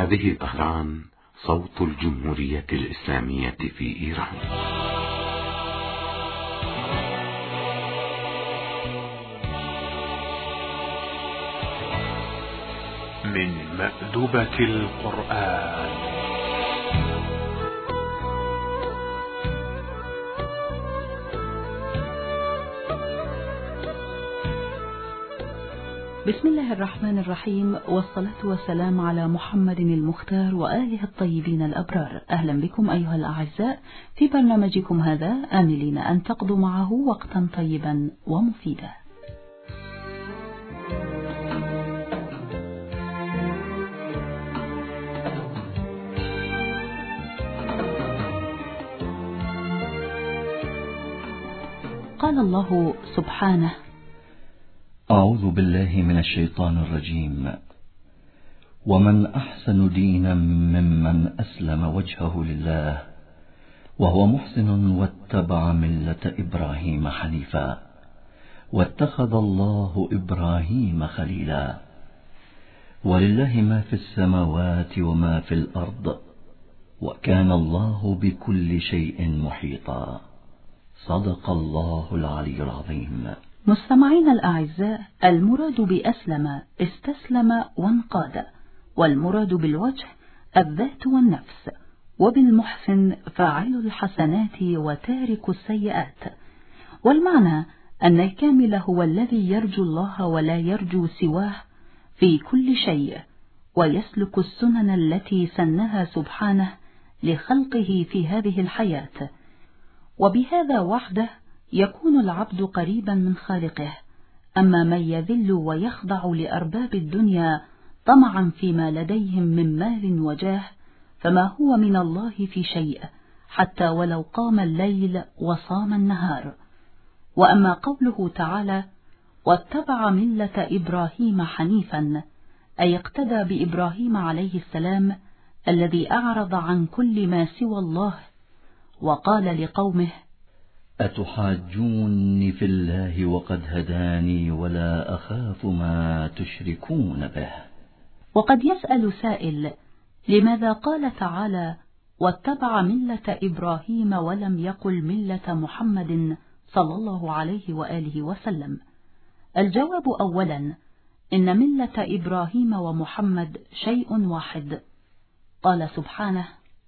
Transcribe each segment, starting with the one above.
هذه الأهرام صوت الجمهورية الإسلامية في إيران. من مأدبة القرآن. بسم الله الرحمن الرحيم، والصلاة والسلام على محمد المختار وآله الطيبين الأبرار. أهلا بكم أيها الأعزاء في برنامجكم هذا، آملين أن تقضوا معه وقتا طيبا ومفيدا. قال الله سبحانه: أعوذ بالله من الشيطان الرجيم. ومن أحسن دينا ممن أسلم وجهه لله وهو محسن واتبع ملة إبراهيم حنيفا واتخذ الله إبراهيم خليلا ولله ما في السماوات وما في الأرض وكان الله بكل شيء محيطا. صدق الله العلي العظيم. مستمعين الأعزاء، المراد بأسلم استسلم وانقاد، والمراد بالوجه الذات والنفس، وبالمحسن فاعل الحسنات وتارك السيئات. والمعنى أن الكامل هو الذي يرجو الله ولا يرجو سواه في كل شيء، ويسلك السنن التي سنها سبحانه لخلقه في هذه الحياة. وبهذا وحده يكون العبد قريبا من خالقه. أما من يذل ويخضع لأرباب الدنيا طمعا فيما لديهم من مال وجاه، فما هو من الله في شيء، حتى ولو قام الليل وصام النهار. وأما قوله تعالى: واتبع ملة إبراهيم حنيفا، أي اقتدى بإبراهيم عليه السلام الذي أعرض عن كل ما سوى الله، وقال لقومه: أتحاجوني في الله وقد هداني ولا أخاف ما تشركون به. وقد يسأل سائل: لماذا قال تعالى واتبع ملة إبراهيم ولم يقل ملة محمد صلى الله عليه وآله وسلم؟ الجواب: أولا، إن ملة إبراهيم ومحمد شيء واحد. قال سبحانه: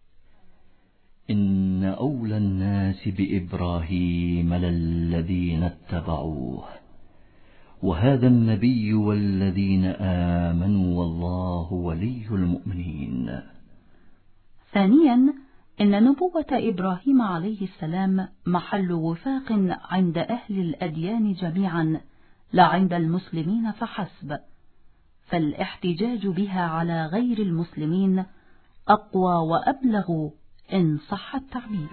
إن أولى الناس بإبراهيم للذين اتبعوه وهذا النبي والذين آمنوا والله ولي المؤمنين. ثانيا، إن نبوة إبراهيم عليه السلام محل وفاق عند أهل الأديان جميعا، لا عند المسلمين فحسب، فالاحتجاج بها على غير المسلمين أقوى وأبلغ إن صح التعبير.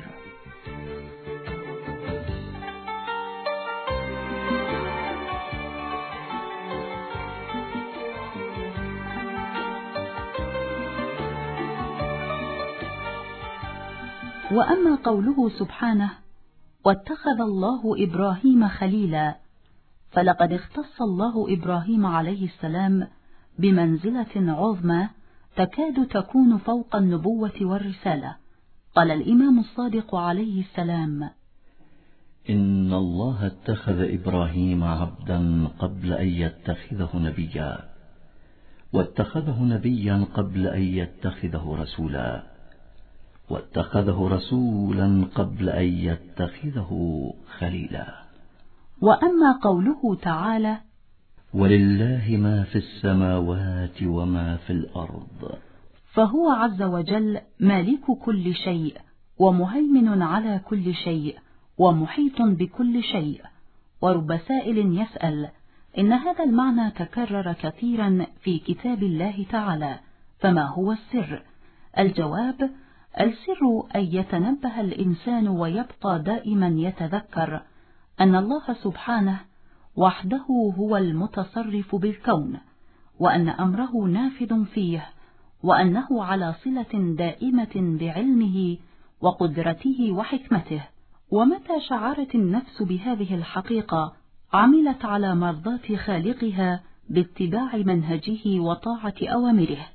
وأما قوله سبحانه: واتخذ الله إبراهيم خليلا، فلقد اختص الله إبراهيم عليه السلام بمنزلة عظمى تكاد تكون فوق النبوة والرسالة. قال الإمام الصادق عليه السلام: إن الله اتخذ إبراهيم عبدا قبل أن يتخذه نبيا واتخذه نبيا قبل أن يتخذه رسولا واتخذه رسولا قبل أن يتخذه خليلا. وأما قوله تعالى: ولله ما في السماوات وما في الأرض، فهو عز وجل مالك كل شيء ومهيمن على كل شيء ومحيط بكل شيء. ورب سائل يسأل: إن هذا المعنى تكرر كثيرا في كتاب الله تعالى، فما هو السر؟ الجواب: السر أن يتنبه الإنسان ويبقى دائما يتذكر أن الله سبحانه وحده هو المتصرف بالكون، وأن أمره نافذ فيه، وأنه على صلة دائمة بعلمه وقدرته وحكمته. ومتى شعرت النفس بهذه الحقيقة عملت على مرضاة خالقها باتباع منهجه وطاعة أوامره.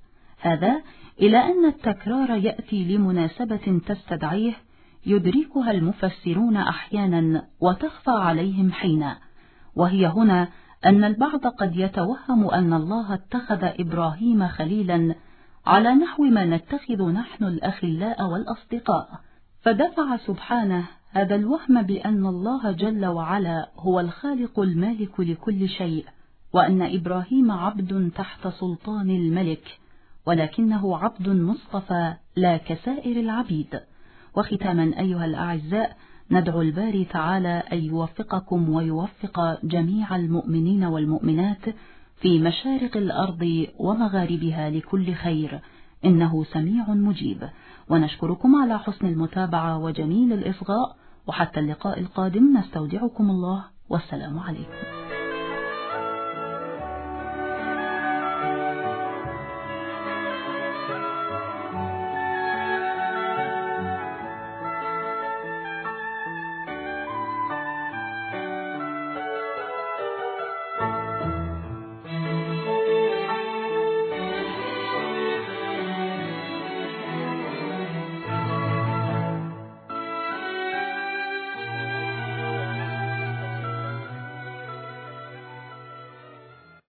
هذا إلى أن التكرار يأتي لمناسبة تستدعيه يدركها المفسرون أحيانا وتخفى عليهم حينا، وهي هنا أن البعض قد يتوهم أن الله اتخذ إبراهيم خليلا على نحو ما نتخذ نحن الأخلاء والأصدقاء، فدفع سبحانه هذا الوهم بأن الله جل وعلا هو الخالق المالك لكل شيء، وأن إبراهيم عبد تحت سلطان الملك، ولكنه عبد مصطفى لا كسائر العبيد. وختاما أيها الأعزاء، ندعو الباري تعالى أن يوفقكم ويوفق جميع المؤمنين والمؤمنات في مشارق الأرض ومغاربها لكل خير، إنه سميع مجيب. ونشكركم على حسن المتابعة وجميل الإصغاء، وحتى اللقاء القادم نستودعكم الله، والسلام عليكم.